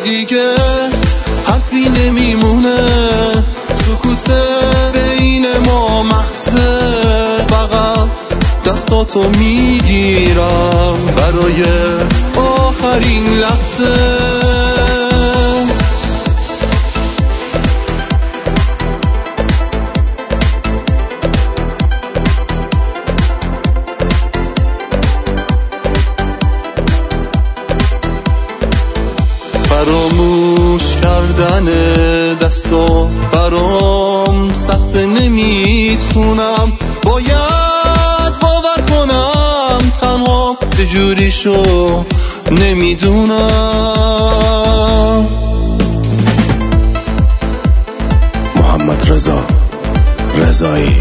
دیگه حرفی نمیمونه، سکوت بین ما محضه، فقط دستاتو میگیرم برای آخرین لحظه. فراموش کردن دستو برام سخت، نمیتونم، باید باور کنم، تنها چجوریشو نمیدونم. محمد رضا رضایی.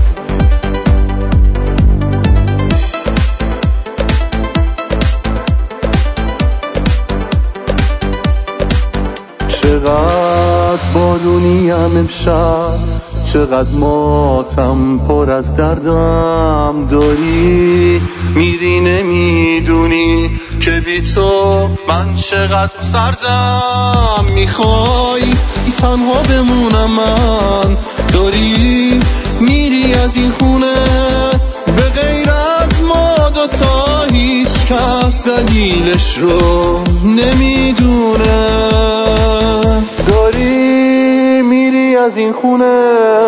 چقدر بارونیم امشب، چقدر ماتم پر از دردم، داری میری نمیدونی که بی تو من چقدر سردم. میخوای تنها بمونم من، داری میری از این خونه، به غیر از ما دوتا هیچ کس دلیلش رو نمیدونه. داری میری از این خونه،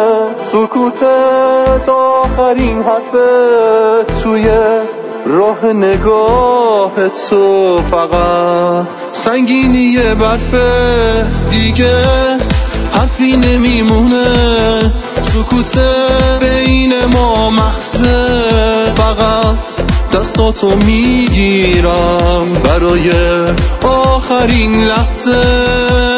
سکوتت آخرین حرفه، توی راه نگاهت تو فقط سنگینی برفه، دیگه حرفی نمیمونه، سکوت بین ما محضه، فقط دستاتو میگیرم برای آخرین لحظه.